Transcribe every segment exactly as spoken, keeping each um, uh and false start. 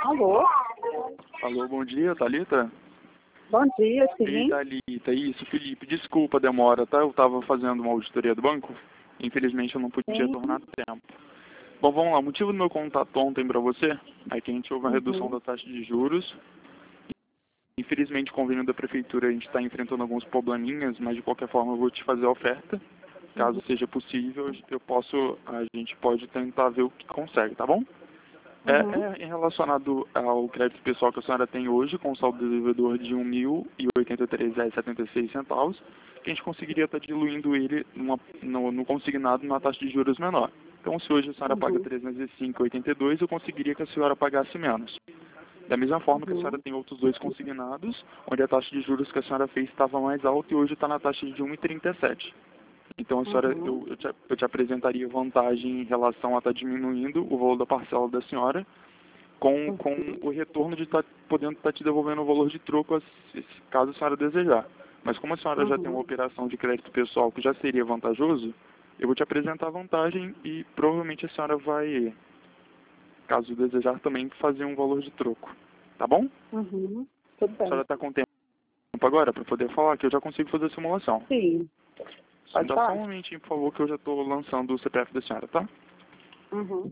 Alô? Alô, bom dia, Thalita? Bom dia, sim. Ei, Thalita, isso, Felipe, desculpa a demora, tá? Eu estava fazendo uma auditoria do banco, infelizmente eu não pude Sim. retornar a tempo. Bom, vamos lá, o motivo do meu contato ontem para você é que a gente houve uma redução Uhum. da taxa de juros. Infelizmente, o convênio da prefeitura, a gente está enfrentando alguns probleminhas, mas de qualquer forma eu vou te fazer a oferta. Caso Uhum. seja possível, eu posso, a gente pode tentar ver o que consegue, tá bom? Uhum. É, é relacionado ao crédito pessoal que a senhora tem hoje, com saldo devedor de um mil e oitenta e três reais e setenta e seis centavos, que a gente conseguiria estar diluindo ele numa, no, no consignado numa taxa de juros menor. Então, se hoje a senhora paga Uhum. trezentos e cinco reais e oitenta e dois centavos, eu conseguiria que a senhora pagasse menos. Da mesma forma que a senhora Uhum. tem outros dois consignados, onde a taxa de juros que a senhora fez estava mais alta e hoje está na taxa de um vírgula trinta e sete. Então, a senhora, Uhum. eu, eu, te, eu te apresentaria vantagem em relação a estar diminuindo o valor da parcela da senhora, com, com o retorno de estar podendo estar te devolvendo o valor de troco, caso a senhora desejar. Mas como a senhora já tem uma Uhum. operação de crédito pessoal que já seria vantajoso, eu vou te apresentar a vantagem e provavelmente a senhora vai, caso desejar, também fazer um valor de troco. Tá bom? Uhum. Tudo A senhora bem. está com tempo agora para poder falar que eu já consigo fazer a simulação. Sim. Só me Pode dá só um falar. momentinho, por favor, que eu já estou lançando o C P F da senhora, tá? Uhum.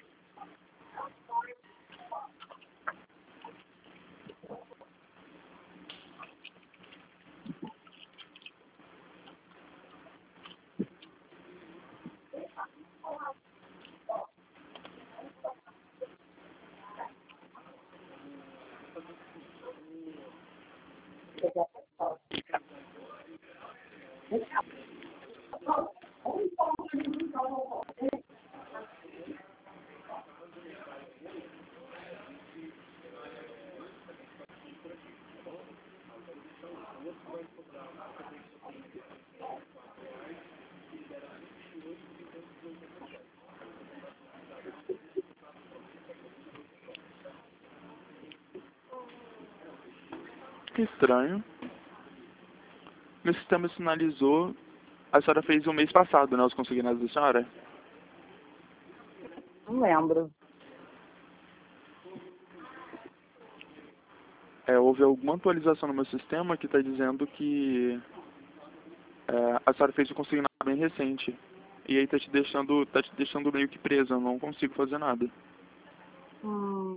Que estranho. Meu sistema sinalizou. A senhora fez o mês passado, né? Os consignados da senhora? Não lembro. É, houve alguma atualização no meu sistema que está dizendo que é, a senhora fez o consignado bem recente. E aí tá te deixando, tá te deixando meio que presa, eu não consigo fazer nada. Hum.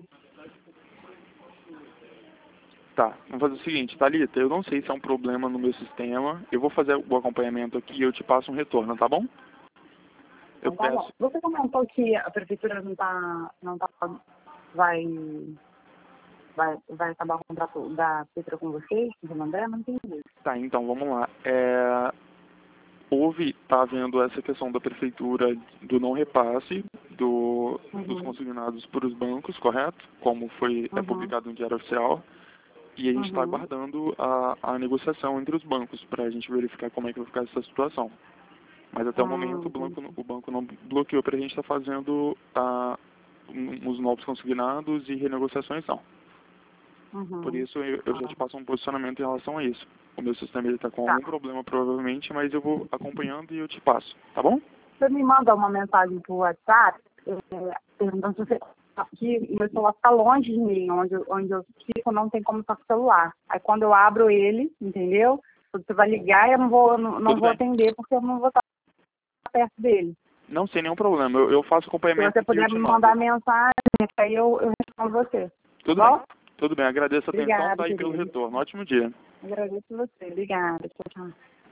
Tá, vamos fazer o seguinte, Thalita, eu não sei se é um problema no meu sistema. Eu vou fazer o acompanhamento aqui e eu te passo um retorno, tá bom? Eu Então tá bom. peço. Você comentou que a prefeitura não tá, não tá, vai, vai, vai acabar o contrato da Petra com vocês, com o André, não entendi. Tá, então vamos lá. É, houve, tá havendo essa questão da prefeitura do não repasse do, dos Uhum. consignados para os bancos, correto? Como foi é Uhum. publicado no Diário Oficial. E a gente está Uhum. aguardando a, a negociação entre os bancos para a gente verificar como é que vai ficar essa situação. Mas até o momento Hum, o banco, entendi. o banco não bloqueou para a gente estar tá fazendo a, um, os novos consignados e renegociações não. Por Uhum. isso eu, eu já Ah, te passo um posicionamento em relação a isso. O meu sistema está com tá. algum problema provavelmente, mas eu vou acompanhando e eu te passo, tá bom? Você me manda uma mensagem por WhatsApp, é, perguntando se você está aqui, e meu celular fica longe de mim, onde, onde eu fico não tem como estar com o celular. Aí quando eu abro ele, entendeu? Você vai ligar, eu não vou, não, não Tudo vou bem. atender porque eu não vou estar perto dele. Não sem nenhum problema. Eu, eu faço Se acompanhamento você aqui e eu puder te me mando. mandar mensagem, aí eu, eu respondo você. Tá Tudo bem. bom? Tudo bem. Agradeço a atenção, Obrigada, tá aí pelo querido. retorno. Ótimo dia. Agradeço você. Obrigada. Tchau, tchau.